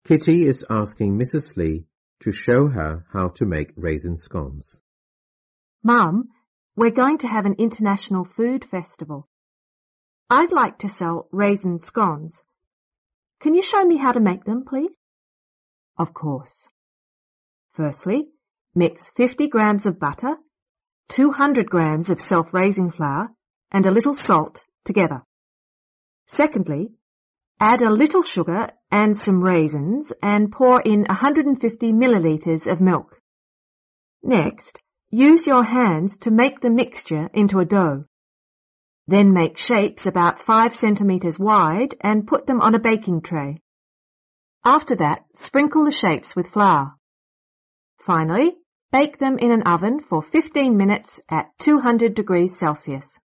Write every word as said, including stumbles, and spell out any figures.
Kitty is asking Missus Lee to show her how to make raisin scones. Mum, we're going to have an international food festival. I'd like to sell raisin scones. Can you show me how to make them, please? Of course. Firstly, mix fifty grams of butter, two hundred grams of self-raising flour, and a little salt together. Secondly, add a little sugar and some raisins and pour in one hundred fifty milliliters of milk. Next, use your hands to make the mixture into a dough. Then make shapes about five centimeters wide and put them on a baking tray. After that, sprinkle the shapes with flour. Finally, bake them in an oven for fifteen minutes at two hundred degrees Celsius.